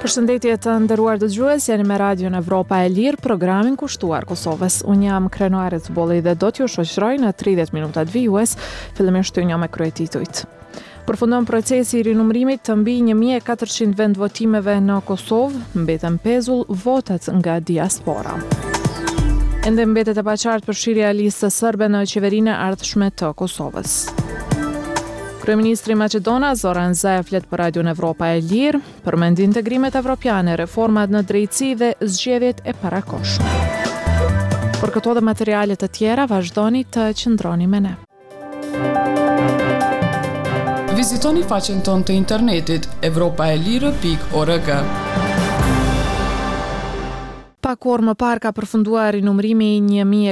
Përshëndetje të nderuar dëgjues, jeni me Radion Evropa e Lirë, programin kushtuar Kosovës. Unë jam Krenuare Zbolli dhe do t'ju shoqëroj në 30 minutat vijues, fillimisht një me kryetitujt. Përfundon procesi I rinumërimit të mbi 1400 vend votimeve në Kosovë, mbeten pezull votat nga diaspora. Ende mbetet e paqartë përfshirja e listës serbe në qeverinë e ardhshme të Kosovës. Kryeministri Maqedona Zoran Zaev flet për Radion Evropa e Lirë, përmend integrimet evropiane, reformat në drejtësi dhe zgjedhjet e parakohshme. Për këto dhe materialet të tjera, vazhdoni të qëndroni me ne. Vizitoni faqen tonë të internetit europaelire.org. Pak orë më parë ka përfunduar rinumërimi I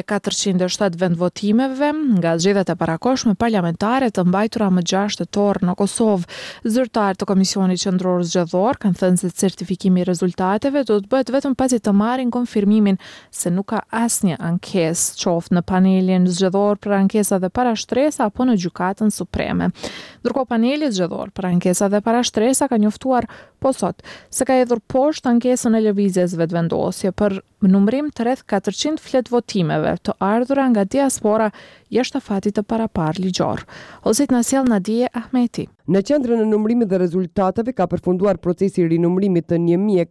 1407 vendvotimeve nga zgjedhjet e parakohshme parlamentare të mbajtura më 6 tetor në Kosovë. Zyrtarët të Komisionit Qendror Zgjedhor kanë thënë se certifikimi I rezultateve do të bëhet vetëm pasi të marrin konfirmimin se nuk ka asnjë ankesë, qoftë në panelin zgjedhor për ankesa dhe parashtresa apo në Gjykatën Supreme. Ndërkohë paneli zgjedhor për ankesa dhe parashtresa ka njoftuar po sot se ka hedhur poshtë ankesën e lëvizjes vetëvendosje për numërim të rreth 400 flet votimeve të ardhura nga diaspora jashtë afatit të paraparë ligjor. Ose na sjell Nadije Ahmeti. Në qendrën e numërimit dhe rezultateve ka përfunduar procesi I rinumërimit të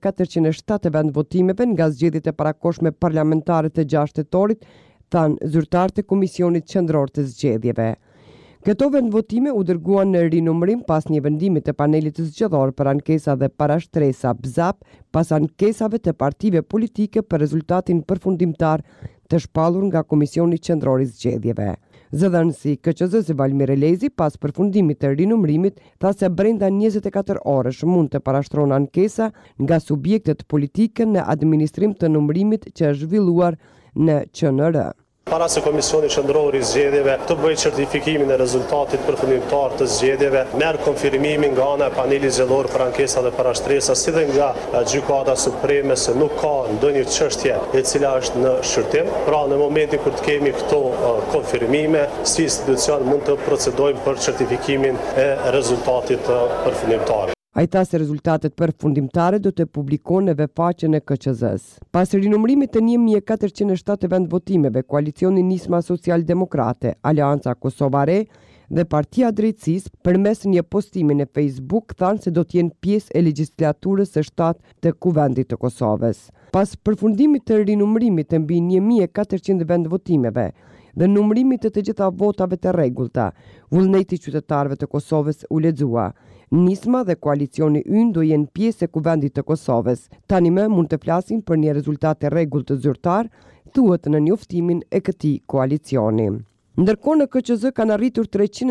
1407 vendvotimeve nga zgjedhjet e parakohshme parlamentare të 6 tetorit, thanë zyrtarët e Komisionit Qendror të Zgjedhjeve. Këto vendvotime u dërguan në rinumërim pas një vendimi të panelit zgjedhor për ankesa dhe parashtresa BZAP, pas ankesave të partive politike për rezultatin përfundimtar të shpallur nga Komisioni Qendror I Zgjedhjeve. Zëdhënësi KQZ Valmir Elezi pas përfundimit të rinumërimit tha se brenda 24 orësh mund të parashtron ankesa nga subjektet politike në administrim të numërimit që është zhvilluar në QNR. Para se Komisioni Qendror I Zgjedhjeve të bëjë certifikimin e rezultatit përfundimtar të zgjedhjeve, merr konfirmimin nga ana e panelit zgjedhor për ankesa dhe parashtresa, si dhe nga Gjykata Supreme se nuk ka ndonjë çështje e cila është në shërtim. Pra në momentin kur të kemi këto konfirmime, si institucion mund të procedojmë për certifikimin e rezultatit përfundimtar. Ai tha se rezultatet përfundimtare do të publikohen në faqen e KQZ-s. Pas rinumërimit të 1407 vendvotimeve, koalicioni Nisma Social-Demokrate, Aleanca Kosova Re dhe Partia Drejtësisë përmes një postimi në Facebook thanë se do të jenë pjesë e legjislaturës së 7 të Kuvendit të Kosovës. Pas përfundimit të rinumërimit të mbi 1400 vendvotimeve dhe numërimit të gjitha votave të rregullta, vullneti I qytetarëve të Kosovës u lexua. Nisma dhe koalicioni ynë do jenë pjesë e Kuvendit të Kosovës. Tani më mund të flasim për një rezultat të rregullt të zyrtar, thuhet në njoftimin e këtij koalicioni. Ndërkohë në KQZ kanë arritur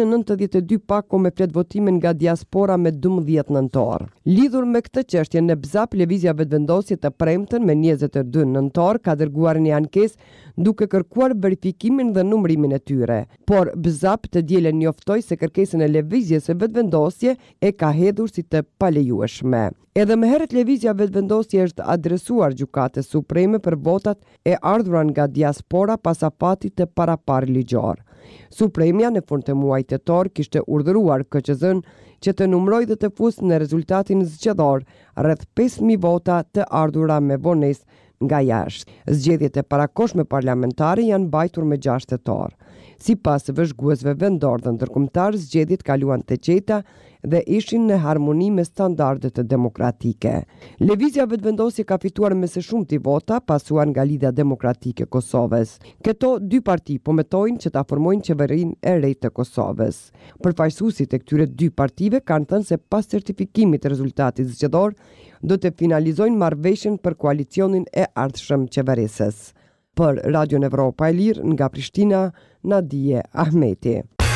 392 pako me flet votime nga diaspora me 12 nëntor. Lidhur me këtë çështje në BZAP, lëvizja vetëvendosje të premten me 22 nëntor ka dërguar një ankesë duke kërkuar verifikimin dhe numërimin e tyre. Por BZAP të dielën njoftoi se kërkesën e lëvizjes së vetëvendosje e ka hedhur si të palejueshme. Edhe më herët lëvizja vetëvendosje është adresuar Gjykatës Supreme për votat e ardhura nga diaspora pas afatit të paraparë ligjor. Supremja në fund të muajit tetor kishte urdhëruar KQZ-n që të numërojë dhe të fusë në rezultatin zgjedhor rreth 5000 vota të ardhura me vonesë nga jashtë. Zgjedhjet e parakohshme parlamentare janë mbajtur me 6 tetor. Sipas vëzhguesve vendor dhe ndërkombëtar, zgjedhjet kaluan të qeta dhe ishin në harmoni me standardet demokratike. Lëvizja vetëvendosje ka fituar me së shumti vota, pasuar nga Lidhja Demokratike e Kosovës. Këto dy parti po metojnë që ta formojnë qeverinë e re të Kosovës. Përfaqësuesit e këtyre dy partive kanë thënë se pas certifikimit të rezultatit zgjedhor do të finalizojnë marrëveshjen për koalicionin e ardhshëm qeverisës. Për Radion Evropa e Lirë nga Prishtina, Nadije Ahmeti.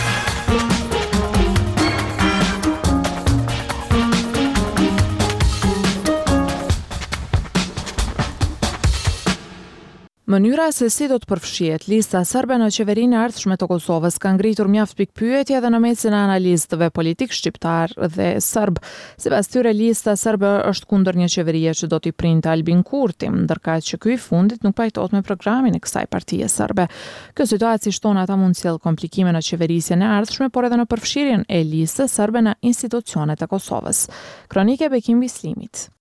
Mënyra se si do të përfshihet lista serbe në qeverinë e ardhshme të Kosovës ka ngritur mjaft pikpyetje edhe në mesin e analistëve politik shqiptar dhe serb. Sipas tyre, lista serbe është kundër një qeverie që do t'i printe Albin Kurti, ndërkaq që ky I fundit nuk pajtohet me programin e kësaj partie serbe. Kjo situatë, si shton ata, mund sjell komplikime në qeverisjen e ardhshme, por edhe në përfshirjen e listës serbe në institucionet e Kosovës. Kronike Bekim Bislimit.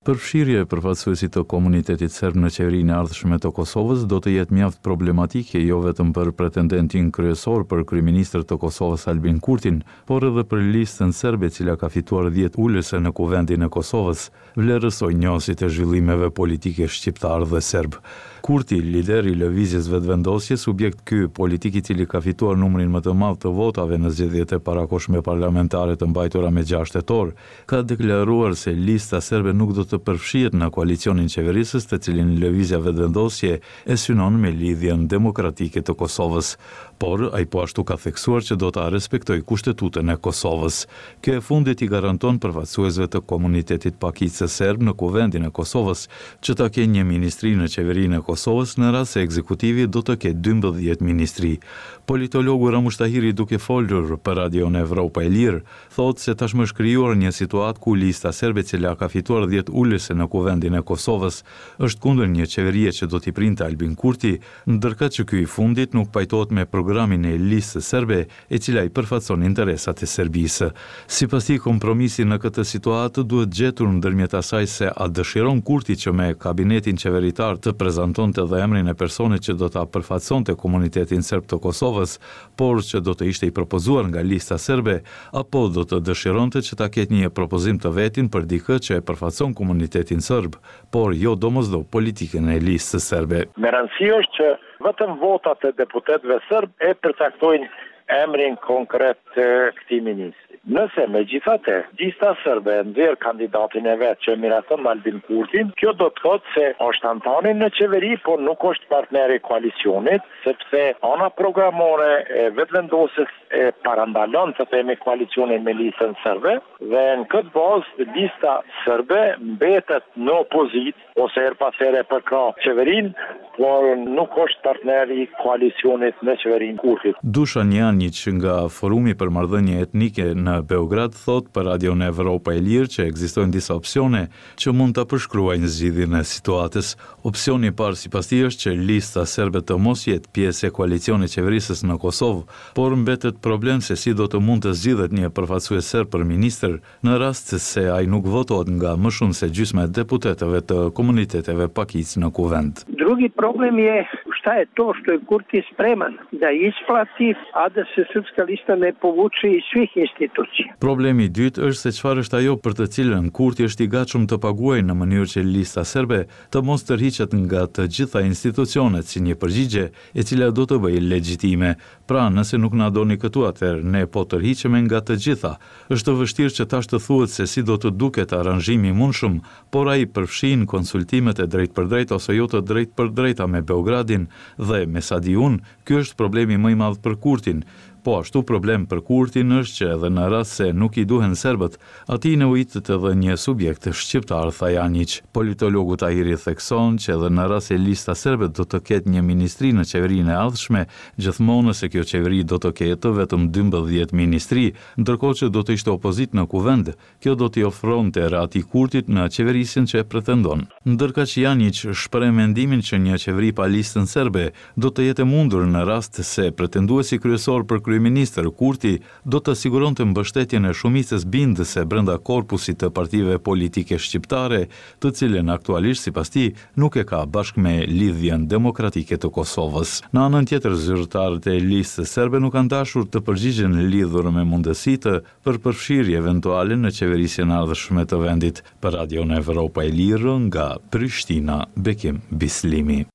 Përfshirje e përfaqësuesit të komunitetit serb në qeverinë e ardhshme të Kosovës do të jetë mjaft problematike jo vetëm për pretendentin kryesor për kryeministër të Kosovës Albin Kurtin, por edhe për listën serbe e cila ka fituar 10 ulëse në Kuvendin e Kosovës, vlerësoi njësit e zhvillimeve politike shqiptar dhe serb. Kurti, lideri i lëvizjes vetëvendosje, subjekt ky politik i cili ka fituar numrin më të madh të votave në zgjedhjet e parakohshme parlamentare të mbajtura me 6 tetor, ka deklaruar se lista serbe nuk do të përfshihet në koalicionin qeverisës, të cilin lëvizja vetëvendosje e synon me lidhjen demokratike të Kosovës, por ai po ashtu ka theksuar që do ta respektojë kushtetutën e Kosovës. Kjo e fundit i garanton përfaqësuesve të komunitetit pakicë serb në Kuvendin e Kosovës që ta kenë një ministri në qeverinë e Kosovës në rast se ekzekutivi do të ketë 12 ministri. Politologu Ramush Tahiri, duke folur për Radion Evropa e Lirë, thotë se tashmë është krijuar një situatë ku lista serbe, cila ka fituar 10 ulëse në Kuvendin e Kosovës, është kundër një qeverie që do t'i printe Albin Kurti, ndërkëtë që ky i fundit nuk pajtohet me programin e listës serbe, e cila i përfaqëson interesat e Serbisë. Sipas tij, kompromisi në këtë situatë duhet gjetur ndërmjet asaj se a dëshiron Kurti që me kabinetin qeveritar të prezantonte edhe emrin e personit që do ta përfaqësonte komunitetin serb të Kosovës, por që do të ishte i propozuar nga lista serbe, apo do të dëshironte që ta ketë një propozim të vetin për dikë që e përfaqëson komunitetin serb, por jo domosdoshmë politikën e listës serbe. Me rëndësi është që vetëm votat e deputetëve serb e përcaktojnë emrin konkret të këtij ministri. Nëse megjithatë lista serbe nxjerr kandidatin e vet që miraton Albin Kurtin, kjo do të thotë se është antani në qeveri, por nuk është partner i koalicionit, sepse ana programore e vetëvendosjes e parandalon të themi koalicionin me listën serbe, dhe në këtë bazë lista serbe mbetet në opozitë ose her pas here përka qeverinë, por nuk është partner i koalicionit në qeverinë Kurtit. Dušan Janić nga Forumi për Marrëdhënie Etnike në Beograd thot për Radion Evropa e Lirë që ekzistojnë disa opsione që mund të përshkruajnë zgjidhjen e situatës. Opsioni i parë sipas tij është që lista serbe të mos jetë pjesë e koalicionit qeverisës në Kosovë, por mbetet problem se si do të mund të zgjidhet një përfaqësues serb për ministër në rast se ai nuk votohet nga më shumë se gjysma e deputetëve të komuniteteve pakicë në kuvend. Drugi problem je šta je to što je Kurti spreman da isplati, a da se srpska lista ne povuče iz svih institucija. Problemi i dytë është se çfarë është ajo për të cilën Kurti është i gatshëm të paguajë në mënyrë që lista serbe të mos tërhiqet nga të gjitha institucionet si një përgjigje e cila do të bëjë legjitime. Pra, nëse nuk na doni këtu, atëherë ne po tërhiqemi nga të gjitha. Është të vështirë që tash të thuhet se si do të duket aranzhimi i mundshëm, por ai përfshin konsultimet e drejtpërdrejta ose jo të drejtpërdrejta me Beogradin dhe me sa di unë, ky është problemi më i madh për Kurtin. Po ashtu problem për Kurtin është që edhe në rast se nuk i duhen serbët, atij nevojitet edhe një subjekt shqiptar, tha Janić. Politologu Tahiri thekson që edhe në rast se lista serbe do të ketë një ministri në qeverinë e ardhshme, gjithmonë nëse kjo qeveri do të ketë vetëm 12 ministri, ndërkohë që do të ishte opozit në kuvend, kjo do t'i ofronte atij Kurtit në qeverisjen që e pretendon. Ndërkaq Janić shpreh mendimin që një qeveri pa listën serbe do të jetë mundur në rast se pretenduesi kryesor për kryeministër Kurti do të siguronte mbështetjen e shumicës bindëse brenda korpusit të partive politike shqiptare, të cilën aktualisht sipas tij nuk e ka bashkë me lidhjen demokratike të Kosovës. Në anën tjetër, zyrtarët e listës serbe nuk kanë dashur të përgjigjen lidhur me mundësitë për përfshirje eventuale në qeverisjen ardhshme të vendit. Për Radion Evropa e Lirë nga Prishtina, Bekim Bislimi.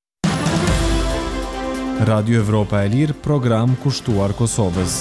Radio Evropa e Lirë, program kushtuar Kosovës.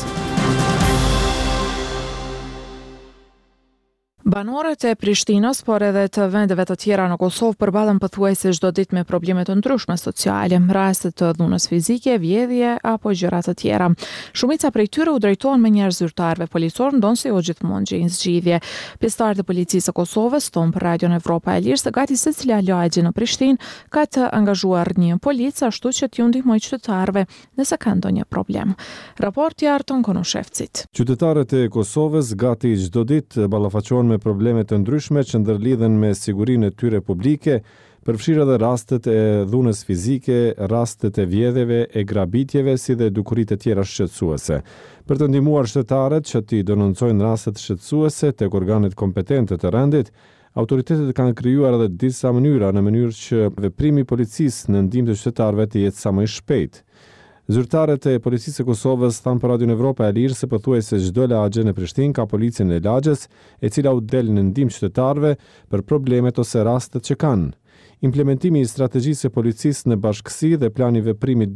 Banorët e Prishtinës, por edhe të vendeve të tjera në Kosovë përballen pothuajse çdo ditë me probleme të ndryshme sociale, raste të dhunës fizike, vjedhje apo gjëra të tjera. Shumica prej tyre u drejtohen me njerëz zyrtarëve policor, ndonse jo gjithmonë gjejnë zgjidhje. Pjesëtarët e policisë së Kosovës tonë për Radion Evropa e Lirë se gati secila lagje në Prishtinë ka të angazhuar një policë ashtu që t'ju ndihmojë qytetarëve nëse kanë ndonjë problem. Raporti Arton Konushevcit. Qytetarët e Kosovës gati çdo ditë ballafaqohen me probleme të ndryshme që ndërlidhen me sigurinë e tyre publike, përfshirë edhe rastet e dhunës fizike, rastet e vjedhjeve, e grabitjeve, si dhe dukuritë e tjera shqetësuese. Për të ndihmuar qytetarët që t'i denoncojnë rastet shqetësuese tek organet kompetente të rendit, autoritetet kanë krijuar edhe disa mënyra në mënyrë që veprimi i policisë në ndihmë të qytetarëve të jetë sa më i shpejtë. Zyrtarët e policisë së Kosovës thanë për Radio Evropa e Lirë se pothuajse çdo lagje në Prishtinë ka policin e lagjes, e cila u del në ndihmë qytetarëve për problemet ose rastet që kanë. Implementimi i strategjisë së policisë në bashkësi dhe plani veprimi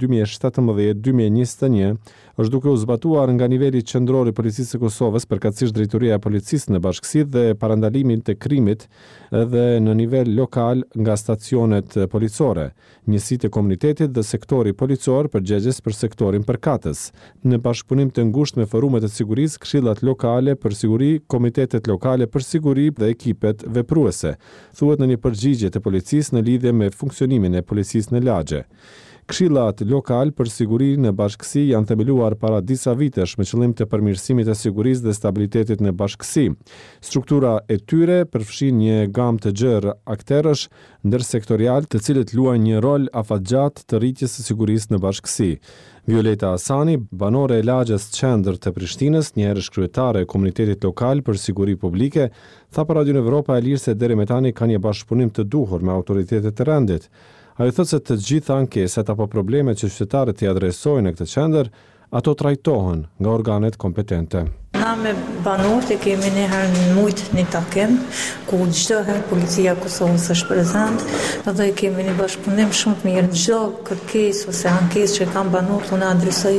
2017-2021 është duke u zbatuar nga niveli qendror i policisë së Kosovës, përkatësisht drejtoria e policisë në bashkësi dhe parandalimin të krimit, edhe në nivel lokal nga stacionet policore, njësitë e komunitetit dhe sektori policor përgjegjës për sektorin përkatës. Në bashkëpunim të ngushtë me forumet e sigurisë, këshillat lokale për siguri, komitetet lokale për siguri dhe ekipet vepruese, thuhet në një përgjigje të policisë në lidhje me funksionimin e policisë në lagje. Këshillat lokal për siguri në bashkësi janë themeluar para disa vitesh me qëllim të përmirësimit të sigurisë dhe stabilitetit në bashkësi. Struktura e tyre përfshin një gamë të gjerë akterësh ndërsektorial, të cilët luajnë një rol afatgjatë të rritjes së sigurisë në bashkësi. Violeta Asani, banore e lagjes qendër të Prishtinës, një herësh kryetare e komunitetit lokal për siguri publike, tha për Radio Evropa e Lirë se deri më tani ka një bashkëpunim të duhur me autoritetet të rendit. Ai thotë se të gjitha ankeset apo problemet që qytetarët i adresojnë në këtë qendër, ato trajtohen nga organet kompetente. Na me banorët e kemi një herë në mujt një takim, ku çdo herë policia e Kosovës është prezent, dhe kemi një bashkëpunim shumë të mirë. Çdo kërkesë ose ankesë që kanë banorët unë adresoj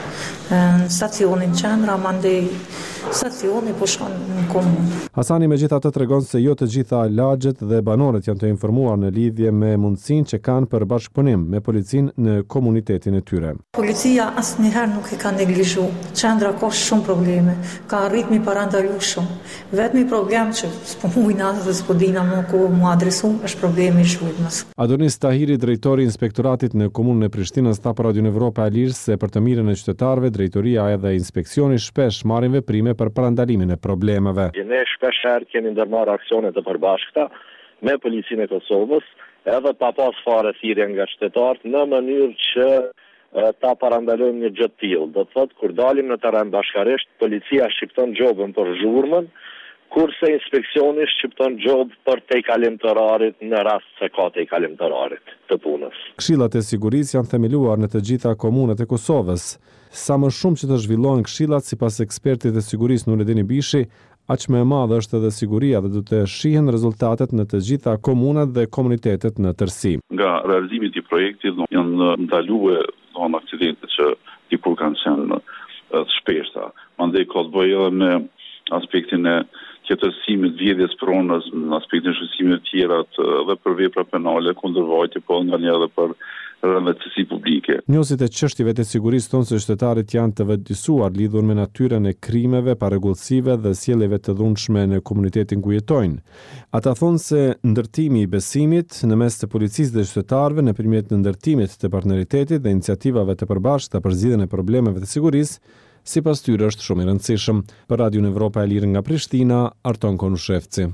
në stacionin qendra, mandej stacioni po shkon në komunë. Hasani megjithatë tregon se jo të gjitha lagjet dhe banorët janë të informuar në lidhje me mundësinë që kanë për bashkëpunim me policinë në komunitetin e tyre. Policia asnjëherë nuk e ka neglizhuar. Qendra ka shumë probleme, ka arritmi parandalu shumë. Vetmi problem që s'po mujna dhe s'po dina më ku mu adresu është problemi i zhvillës. Adonis Tahiri, drejtori i inspektoratit në komunën e Prishtinës, tha për Radio Evropa e Lirë se për të mirën e qytetarëve, drejtoria edhe inspeksioni shpesh marrin veprime për parandalimin e problemeve. Ne shpesh kemi ndërmarrë aksione të përbashkëta me policinë e Kosovës, edhe pa pas fare thirrje nga qytetarët në mënyrë që ta parandalojmë një gjë të tillë. Do të thotë kur dalim në terren bashkërisht, policia shqipton gjobën për zhurmën, kurse inspeksioni shqipton gjobë për tejkalim të rarit në rast se ka tejkalim të rarit të punës. Këshillat e sigurisë janë themeluar në të gjitha komunat e Kosovës. Sa më shumë që të zhvillohen këshillat, sipas ekspertit e sigurisë Nurettin Bishi, aq më e madhe është edhe siguria dhe do të shihen rezultatet në të gjitha komunat dhe komunitetet në tërësi. Nga realizimi i projektit janë ndaluar aksidente që dikur kanë qenë të shpeshta. Mandej ka të bëjë edhe me aspektin e qetësimit, vjedhjes pronës, në aspektin e shqetësimit të tjera dhe për vepra penale kundër vajtje, po nganjëherë edhe për rëndësi publike. Njohësit e çështjeve të sigurisë thonë se qytetarët janë të vetëdijsuar lidhur me natyrën e krimeve, parregullsive dhe sjelljeve të dhunshme në komunitetin ku jetojnë. Ata thonë se ndërtimi i besimit në mes të policisë dhe qytetarëve nëpërmjet ndërtimit të partneritetit dhe iniciativave të përbashkëta për zgjidhjen e problemeve të sigurisë, sipas tyre është shumë i rëndësishëm. Për Radio Evropa e Lirë nga Prishtina, Arton Konushevci.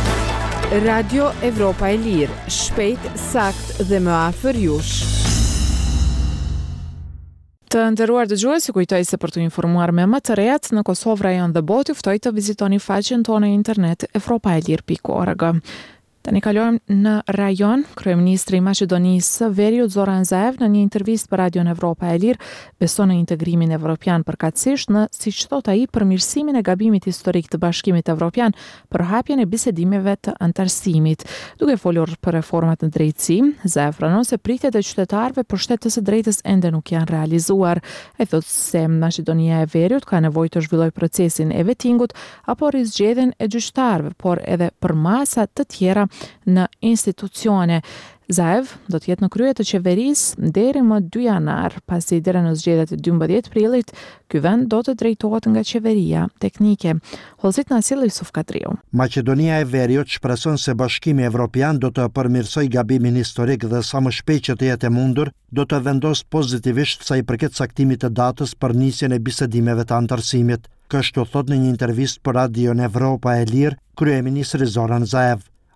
Radio Evropa e Lirë, shpejt, sakt dhe më afër jush. Të nderuar dëgjues, ju kujtoj se për të informuar me më të rehat në Kosovë, rajon dhe botë, ju ftoj të vizitoni faqen tonë internet evropaelir.org. Tani kalojmë në rajon. Kryeministri i Maqedonisë Veriut Zoran Zaev në një intervistë për Radio Evropa e Lirë beson në integrimin evropian përkatësisht në, siç thot ai, përmirësimin e gabimit historik të Bashkimit Evropian për hapjen e bisedimeve të antarësimit. Duke folur për reformat në drejtësi, Zaev pranon se pritjet e qytetarëve për shtetet së drejtës ende nuk janë realizuar. Ai thotë se Maqedonia e Veriut ka nevojë të zhvillojë procesin e vetingut apo rizgjedhjen e gjyqtarëve, por edhe për masa të tjera në institucione. Zaev do të jetë në krye të qeverisë deri më 2 janar, pasi deri në zgjedhjet e 12 prillit, ky vend do të drejtohet nga qeveria teknike. Hollësit na sjell Yusuf Katriu. Maqedonia e Veriut shpreson se Bashkimi Evropian do të përmirësojë gabimin historik dhe sa më shpejt që të jetë e mundur, do të vendosë pozitivisht sa i përket saktimit të datës për nisjen e bisedimeve të antarësimit. Kështu thot në një intervistë për Radio Evropa e Lirë kryeministri Zoran Zaev.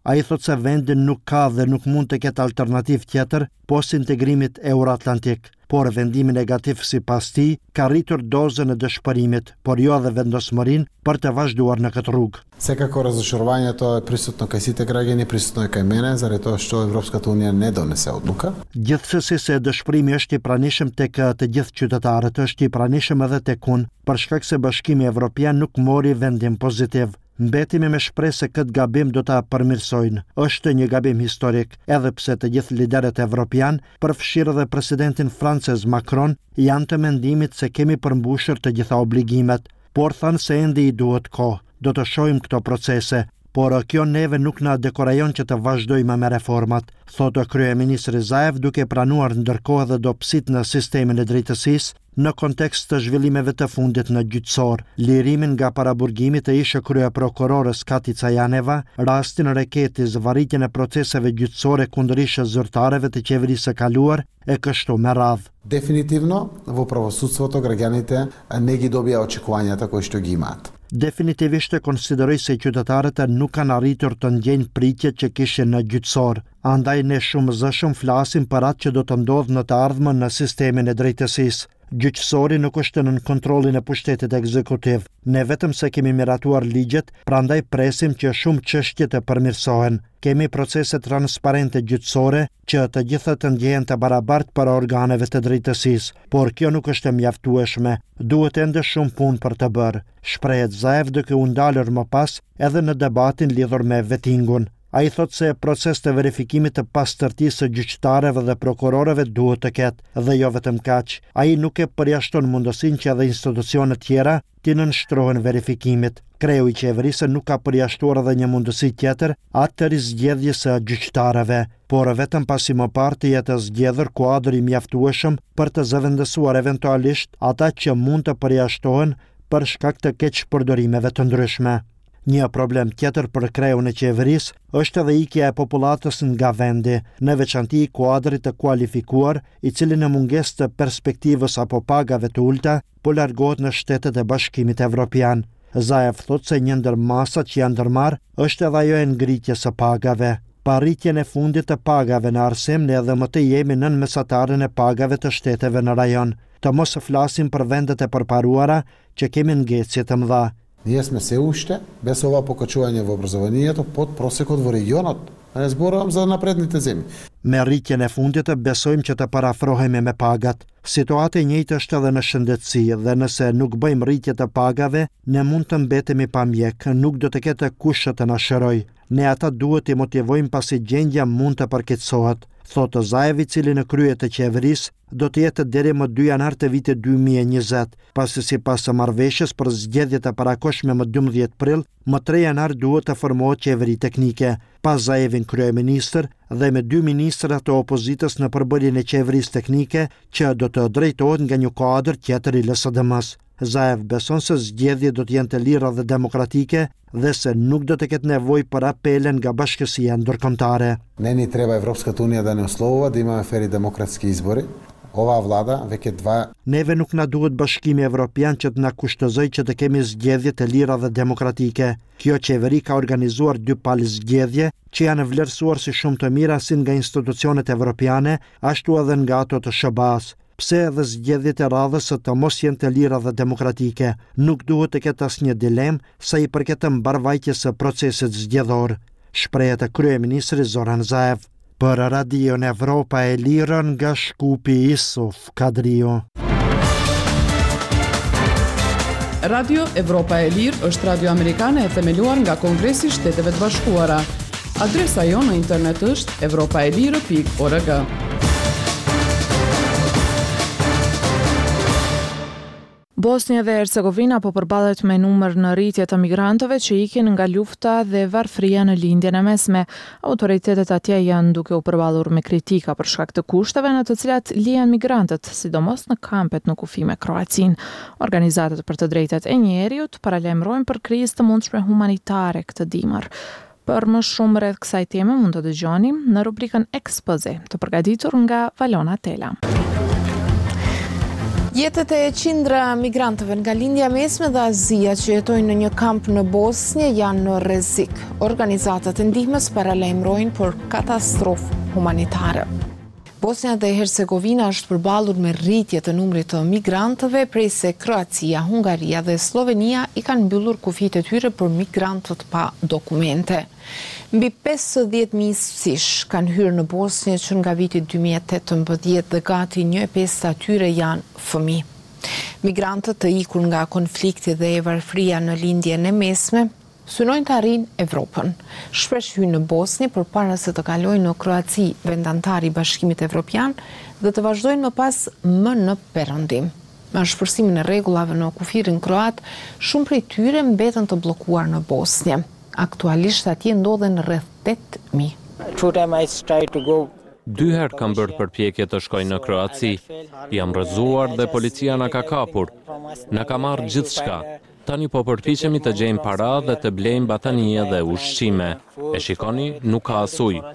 A I thot se vendi nuk ka dhe nuk mund të ketë alternativ tjetër pos integrimit euroatlantik, por vendimi negativ si pas ti ka rritur dozën e dëshpërimit, por jo edhe vendosmërin për të vazhduar në këtë rrugë. Секако разочарованието е присутно кај сите граѓани, присутно е кај мене, заради тоа што Европската унија не донесе одлука. Gjithsesi se dëshpërimi është I pranishëm tek të gjithë qytetarët, është I pranishëm edhe tek unë, për shkak se Bashkimi Evropian nuk mori vendim pozitiv. Mbetimi me shpresë se këtë gabim do ta përmirësojnë. Është një gabim historik, edhe pse të gjithë liderët evropian, përfshirë edhe presidentin francez Macron, janë të mendimit se kemi përmbushur të gjitha obligimet, por thanë se ende I duhet kohë. Do të shohim këto procese, por kjo neve nuk na dekorajon që të vazhdojmë me reformat, thotë kryeministri Zaev duke pranuar ndërkohë edhe dobësitë në sistemin e drejtësisë në kontekst të zhvillimeve të fundit në gjyqësor, lirimin nga paraburgimi të ish kryeprokurorës Kati Cajaneva, rastin reketi, zvarritjen e proceseve gjyqësore kundër ish zyrtarëve të qeverisë së kaluar e kështu me radhë. Дефинитивно во правосудството граѓаните не ги добија очекувањата кои што ги имаат. Definitivisht e konsideroj se qytetarët nuk kanë arritur të ndjenjë pritjet që kishin në gjyqësor. Andaj ne shumë zëshëm flasim për atë që do të ndodhë në të ardhmen në sistemin e drejtësisë. Gjyqësori nuk është nën kontrollin e pushtetit ekzekutiv. Ne vetëm se kemi miratuar ligjet, prandaj presim që shumë çështje të përmirësohen. Kemi procese transparente gjyqësore që të gjitha të ndjehen të barabartë para organeve të drejtësisë, por kjo nuk është e mjaftueshme. Duhet ende shumë punë për të bërë. Shprehet Zaev duke u ndalur më pas edhe në debatin lidhur me vettingun. Ai thot se proces të verifikimit të pastërtisë së gjyqtarëve dhe prokurorëve duhet të ketë, dhe jo vetëm kaq. Ai nuk e përjashton mundësinë që edhe institucione tjera të nënshtrohen verifikimit. Kreu I qeverisë nuk ka përjashtuar edhe një mundësi tjetër, atë të rizgjedhjes së gjyqtarëve, por vetëm pasi më parë të jetë zgjedhur kuadër I mjaftueshëm për të zëvendësuar eventualisht ata që mund të përjashtohen për shkak të keqpërdorimeve të ndryshme. Një problem tjetër për kreun e qeverisë është edhe ikja e popullatës nga vendi, në veçanti I kuadrit të kualifikuar, I cili në mungesë të perspektivës apo pagave të ulta, po largohet në shtetet e Bashkimit Evropian. Zaev thot se një ndër masat që janë ndërmarrë është edhe ajo e ngritjes së pagave. Pa rritjen e fundit të pagave në arsim, ne edhe më të jemi nën mesatarën e pagave të shteteve në rajon. Të mos flasim për vendet e përparuara që kemi ngecje të mëdha. Ние сме се уште без ова покачување во образованието под просекот во регионот. Не зборувам за напредните земји. Me rritjen e fundit besojmë që të parafrohemi me pagat. Situata e njëjtë është edhe në shëndetësi dhe nëse nuk bëjmë rritje të pagave, ne mund të mbetemi pa mjek, nuk do të ketë kush të na shëroj. Ne ata duhet I motivojmë pasi gjendja mund të përkeqësohet, thotë Zaev, I cili në krye të qeverisë do të jetë deri më 2 janar të vitit 2020, pasi sipas marrëveshjes për zgjedhjet e parakohshme më 12 prill, më 3 janar duhet të formohet qeveri teknike, pas Zaevin kryeministër dhe me 2 ministra të opozitës në përbërjen e qeverisë teknike që do të drejtohet nga një kuadër tjetër I LSDM-s. Zaev beson se zgjedhjet do të jenë të lira dhe demokratike dhe se nuk do të ketë nevojë për apele nga bashkësia ndërkombëtare. Не ни треба Европската унија да не условува да имаме фери демократски избори. Ova vlada veke 2. Neve nuk na duhet Bashkimi Evropian që të na kushtozoj që të kemi zgjedhje të lira dhe demokratike. Kjo qeveri ka organizuar 2 palë zgjedhje që janë vlerësuar si shumë të mira si nga institucionet evropiane, ashtu edhe nga ato të SBA-s. Pse edhe zgjedhjet e radhës të mos jenë të lira dhe demokratike, nuk duhet të ketë asnjë dilemë sa I përket mbarvajtjes së procesit zgjedhor, shprehet kryeministri Zoran Zaev. Për Radion Evropa e Lirën nga Shkupi Isuf Kadrio. Radio Evropa e Lirë është radio amerikane e themeluar nga Kongresi I Shteteve të Bashkuara. Adresa jonë në internet është evropaelire.org. Bosnia dhe Hercegovina po përballet me numër në rritje të migrantëve që ikin nga lufta dhe varfëria në lindjen e mesme. Autoritetet atje janë duke u përballur me kritika për shkak të kushteve në të cilat lihen migrantët, sidomos në kampet në kufi me Kroacinë. Organizatat për të drejtat e njerëzit paralajmërojnë për krizë të mundshme humanitare këtë dimër. Për më shumë rreth kësaj teme mund të dëgjoni në rubrikën Expose, të përgatitur nga Valona Tela. Jetët e qindra migrantëve nga lindja e mesme dhe Azia që jetojnë në një kamp në Bosnjë janë në rrezik. Organizatat e ndihmës paralajmërojnë për katastrofë humanitare. Bosnia dhe Hercegovina është përballur me rritje të numrit të migrantëve prej se Kroacia, Hungaria dhe Slovenia i kanë mbyllur kufijtë e tyre për migrantët pa dokumente. Mbi 50.000 sish kanë hyrë në Bosnjë që nga viti 2018 dhe gati 1/5 atyre janë fëmijë. Migrantët të ikur nga konflikti dhe e varfëria në lindjen e mesme synojnë të arrijnë Evropën. Shpesh hyjnë në Bosnjë përpara se të kalojnë në Kroaci, vendantar i Bashkimit Evropian, dhe të vazhdojnë më pas më në perëndim. Me shpërsimin e rregullave në kufirin kroat, shumë prej tyre mbeten të bllokuar në Bosnjë. Aktualisht atje ndodhen rreth 8.000. Dy herë kam bërë përpjekje të shkoj në Kroaci. Jam rrëzuar dhe policia na ka kapur. Na ka marrë gjithçka. Tani po përpiqemi të gjejmë para dhe të blejmë batanie dhe ushqime. E shikoni, nuk ka as ujë.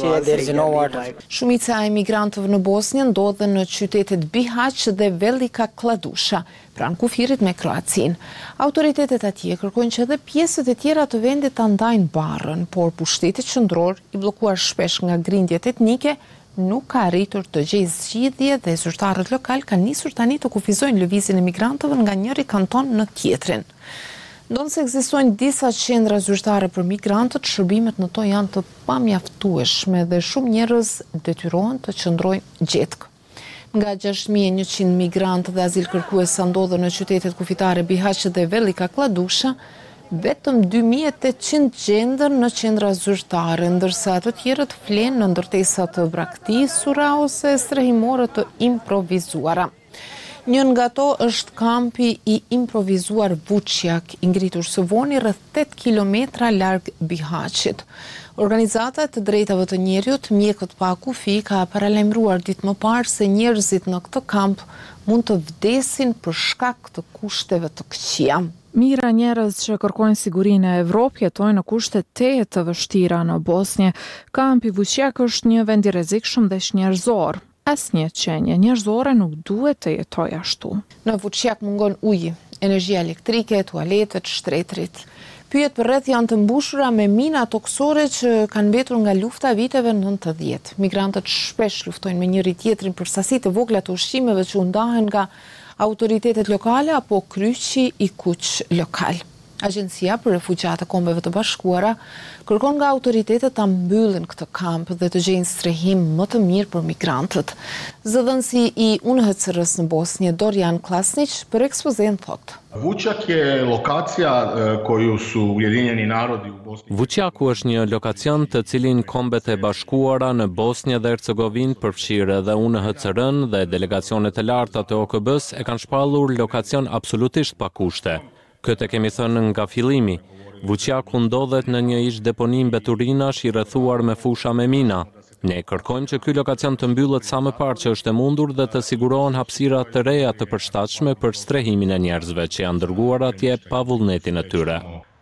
Shumica e emigrantëve në Bosnjë ndodhen në qytetet Bihać dhe Velika Kladusha, pranë kufirit me Kroacinë. Autoritetet atje kërkojnë që edhe pjesët e tjera të vendit ta ndajnë barrën, por pushteti qendror, i bllokuar shpesh nga grindjet etnike, nuk ka arritur të gjejë zgjidhje dhe zyrtarët lokal kanë nisur tani të kufizojnë lëvizjen e migrantëve nga njëri kanton në tjetrin. Ndonse ekzistojnë disa qendra zyrtare për migrantët, shërbimet në to janë të pamjaftueshme dhe shumë njerëz detyrohen të qëndrojnë gjetk. Nga 6.100 migrantë dhe azil kërkues sa ndodhen në qytetet kufitare Bihać dhe Velika Kladusha, vetëm 2.800 gjendën në qendra zyrtare, ndërsa të tjerët flenë në ndërtesa të braktisura ose strehimore të improvizuara. Njën nga to është kampi i improvizuar Vučjak, i ngritur së voni rreth 8 kilometra larg Bihaqit. Organizata të drejtave të njerëzit, Mjekët pa kufi, ka paralajmëruar ditë më parë se njerëzit në këtë kamp mund të vdesin për shkak të kushteve të këqija. Mira njerëz që kërkojnë sigurinë e Evropë jetojnë në kushte të vështira në Bosnjë. Kampi Vučjak është një vend i rrezikshëm dhe njerëzor. Asnjë qenie njerëzore nuk duhet të jetojë ashtu. Në Vučjak mungon uji, energjia elektrike, tualetet, shtretrit. Pyjet për rreth janë të mbushura me mina toksore që kanë mbetur nga lufta e viteve 90. Migrantët shpesh luftojnë me njëri tjetrin për sasitë e vogla të ushqimeve që u ndahen nga autoritetet lokale apo kryqi i kuq lokal. Agjencia për Refugjat e Kombeve të Bashkuara kërkon nga autoritetet ta mbyllin këtë kamp dhe të gjejnë strehim më të mirë për migrantët. Zëdhënësi i UNHCR-s në Bosnjë, Dorian Klasnić, për ekspozen thotë. Vučjak je lokacija koju su Ujedinjeni narodi u Bosni. Vučjaku është një lokacion të cilin Kombet e Bashkuara në Bosnjë dhe Hercegovinë, përfshirë edhe UNHCR-n dhe delegacionet e larta të OKB-s, e kanë shpallur lokacion absolutisht pa kushte. Këtë kemi thënë nga fillimi. Vučjaku ndodhet në një ish deponi mbeturinash i rrethuar me fusha me mina. Ne kërkojmë që ky lokacion të mbyllet sa më parë që është e mundur dhe të sigurohen hapësira të reja të përshtatshme për strehimin e njerëzve që janë dërguar atje pa vullnetin e tyre.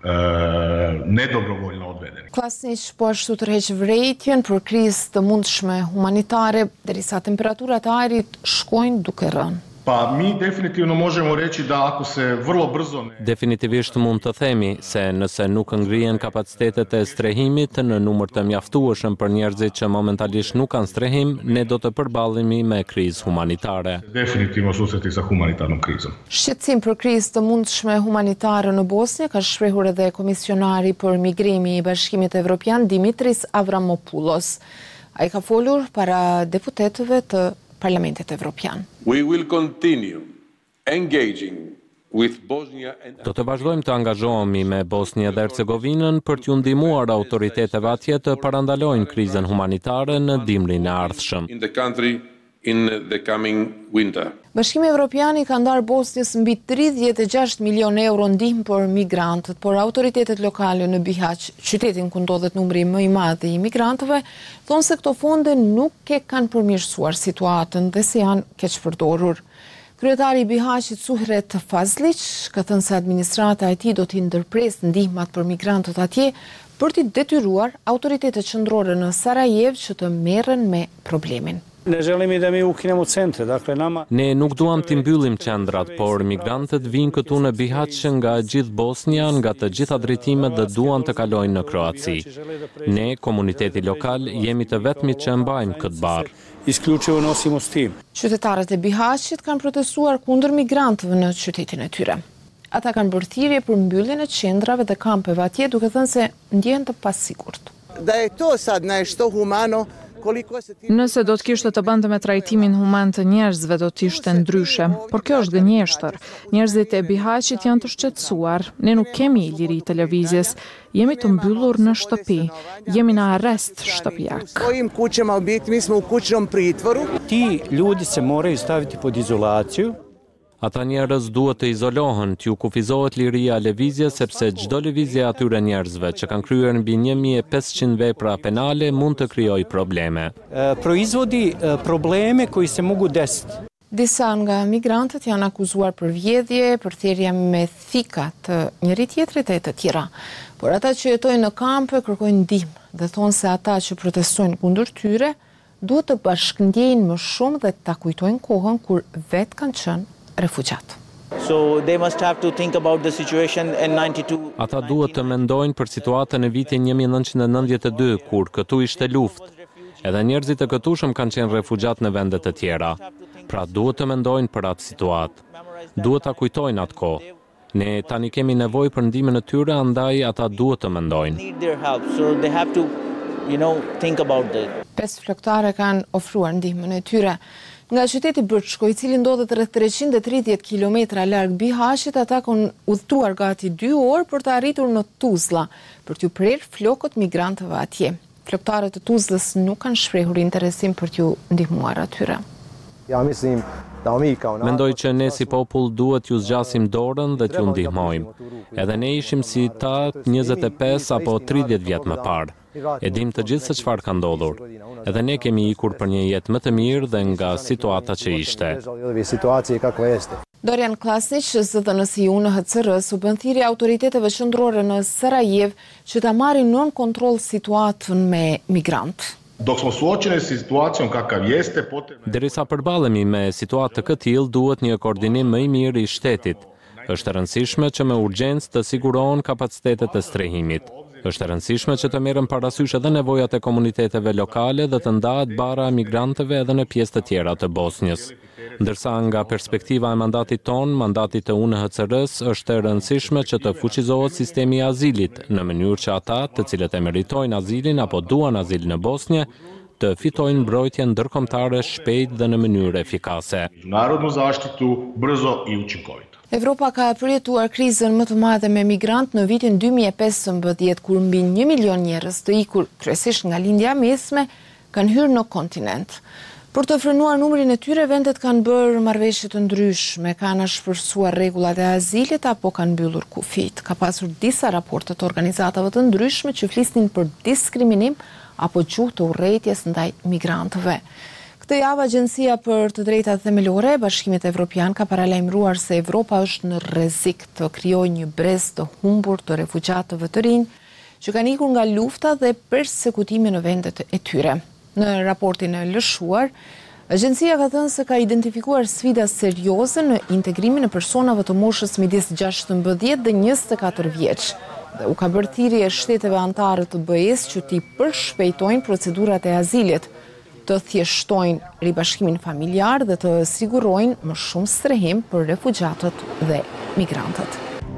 Nedobrovoljno odvedeni. Klasnić po ashtu tërheq vërejtjen për krizë të mundshme humanitare, derisa temperaturat e ajrit shkojnë duke rënë. Pa mi definitivno možemo reći da ako se vrlo brzo Definitivisht mund të themi se nëse nuk ngrihen kapacitetet e strehimit në numër të mjaftueshëm për njerëzit që momentalisht nuk kanë strehim, ne do të përballemi me krizë humanitare. Definitivno susreti sa humanitarnom krizom. Shqetësim për krizë të mundshme humanitare në Bosnjë ka shprehur edhe komisionari për migrimi i Bashkimit Evropian Dimitris Avramopoulos. Ai ka folur para deputetëve të Parlamentit Evropian. We will continue engaging with Bosnia and Do të vazhdojmë të angazhohemi me Bosnjë dhe Hercegovinën për t'ju ndihmuar autoriteteve atje të parandalojnë krizën humanitare në dimrin e ardhshëm. in the country in the coming winter. Bashkimi Evropian i ka ndarë Bosnjës mbi 36 milion euro ndihmë për migrantët, por autoritetet lokale në Bihać, qytetin ku ndodhet numri më i madh i migrantëve, thonë se këto fonde nuk e kanë përmirësuar situatën dhe se janë keq përdorur. Kryetari i Bihaqit Suhret Fazlić ka thënë se administrata e tij do t'i ndërpresë ndihmat për migrantët atje për t'i detyruar autoritetet qendrore në Sarajevo që të merren me problemin. Ne želimo da mi ukinemo centre, dakle nama... Ne nuk duam t'i mbyllim qendrat, por migrantët vinë këtu në Bihać nga gjithë Bosnia, nga të gjitha drejtimet dhe duan të kalojnë në Kroaci. Ne, komuniteti lokal, jemi të vetmit që mbajmë këtë barë. Isključivo nosimo s tim. Qytetarët e Bihaqit kanë protestuar kundër migrantëve në qytetin e tyre. Ata kanë bërë thirrje për mbylljen e qendrave dhe kampeve atje, duke thënë se ndjehen të pasigurt. Da je to sad nešto humano. Nëse do të kishte të bënte me trajtimin human të njerëzve, do të ishte ndryshe, por kjo është gënjeshtër. Njerëzit e Bihaqit janë të shqetësuar. Ne nuk kemi liri të lëvizjes. Jemi të mbyllur në shtëpi. Jemi në arrest shtëpiak. Svojim kućama mi smo u kućnom pritvoru. Ti ljudi se moraju staviti pod izolaciju. Ata njerëz duhet të izolohen, t'ju kufizohet liria e lëvizjes sepse çdo lëvizje atyre njerëzve që kanë kryer mbi 1500 vepra penale mund të krijojë probleme. Proizvodi probleme koji se mogu desiti. Disa nga migrantët janë akuzuar për vjedhje, për thirrje me thika të njëri tjetrit e të tjera. Por ata që jetojnë në kampe kërkojnë ndihmë dhe thonë se ata që protestojnë kundër tyre duhet të bashkëndjejnë më shumë dhe ta kujtojnë kohën kur vetë kanë qenë refugjat. So they must have to think about the situation in 92. Ata duhet të mendojnë për situatën e vitin 1992 kur këtu ishte luftë. Edhe njerëzit e këtushëm kanë qenë refugjat në vende të tjera. Pra duhet të mendojnë për atë situatë. Duhet ta kujtojnë atë kohë. Ne tani kemi nevojë për ndihmën e tyre, andaj ata duhet të mendojnë. Need their help, so they have to, think about it. 5 flokëtarë kanë ofruar ndihmën e tyre. Nga qyteti Brçko, i cili ndodhet rreth 330 kilometra larg Bihaqit, ata kanë udhëtuar gati 2 orë për të arritur në Tuzla, për t'ju prerë flokët migrantëve atje. Flokëtarët e Tuzlës nuk kanë shprehur interesim për t'ju ndihmuar atyre. Mendoj që ne si popull duhet t'ju zgjasim dorën dhe t'ju ndihmojmë. Edhe ne ishim si ta 25 apo 30 vjet më parë. E dim të gjithë se çfarë ka ndodhur. Edhe ne kemi ikur për një jetë më të mirë dhe nga situata që ishte. Dorian Klasnic, zëdhënësi i UNHCR-s, u bën thirrje autoriteteve qendrore në Sarajev që ta marrin nën kontroll situatën me migrantë. Dok smo suočeni s situacijom kakav jeste, potrebno. Derisa përballemi me situatë të këtillë, duhet një koordinim më i mirë i shtetit. Është e rëndësishme që me urgjencë të sigurohen kapacitetet e strehimit. Është e rëndësishme që të merren parasysh edhe nevojat e komuniteteve lokale dhe të ndahet bara e migrantëve edhe në pjesë të tjera të Bosnjës. Ndërsa nga perspektiva e mandatit ton, mandatit të UNHCR-s, është e rëndësishme që të fuqizohet sistemi i azilit në mënyrë që ata, të cilët e meritojnë azilin apo duan azil në Bosnjë, të fitojnë mbrojtje ndërkombëtare shpejt dhe në mënyrë efikase. Narodnu zaštitu brzo i učinkovito. Evropa ka përjetuar krizën më të madhe me migrant në vitin 2015, kur mbi 1 milion njerëz të ikur, kryesisht nga lindja mesme, kanë hyrë në kontinent. Për të frenuar numrin e tyre, vendet kanë bërë marrëveshje të ndryshme, kanë shpërsuar rregullat e azilit apo kanë mbyllur kufit. Ka pasur disa raporte të organizatave të ndryshme që flisnin për diskriminim apo gjuhë të urrëties ndaj migrantëve. Këtë javë Agjencia për të Drejtat Themelore e Bashkimit Evropian ka paralajmëruar se Evropa është në rrezik të krijojë një brez të humbur të refugjatëve të rinj që kanë ikur nga lufta dhe persekutimi në vendet e tyre. Në raportin e lëshuar, agjencia ka thënë se ka identifikuar sfida serioze në integrimin e personave të moshës midis 16 dhe 24 vjeç. Dhe u ka bërë thirrje shteteve anëtare të BE-s që t'i përshpejtojnë procedurat e azilit, të thjeshtojnë ribashkimin familjar dhe të sigurojnë më shumë strehim për refugjatët dhe migrantët.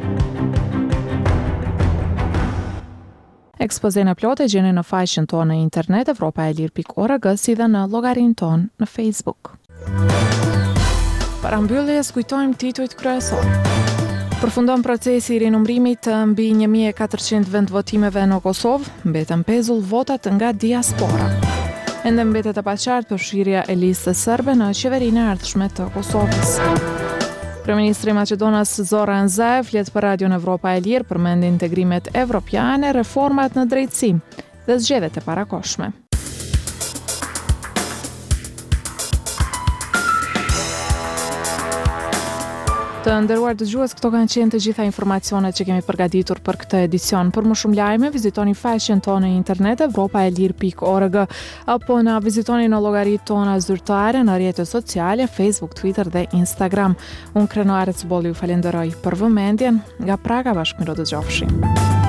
Ekspozena plotë gjeni në faqen tonë në internet evropaelir.org si dhe në llogarinë tonë në Facebook. Para mbylljes kujtojmë titujt kryesorë. Përfundon procesi i rinumrimit mbi 1400 vendvotimeve në Kosovë, mbetën pezull votat nga diaspora. Ende mbetet e paqartë përfshirja e listës serbe në qeverinë e ardhshme të Kosovës. Kryeministri i Maqedonas Zoran Zaev flet për Radion Evropa e Lirë, përmend integrimet evropiane, reformat në drejtësi dhe zgjedhjet e parakohshme. Të nderuar dëgjues, këto kanë qenë të gjitha informacionet që kemi përgatitur për këtë edicion. Për më shumë lajme, vizitoni faqen tonë në internet evropaelir.org apo na vizitoni në llogaritë tona zyrtare në rrjetet sociale, Facebook, Twitter dhe Instagram. Unë Krenoare Cbolli ju falenderoj për vëmendjen. Nga Praga bashkë me dëgjofshim.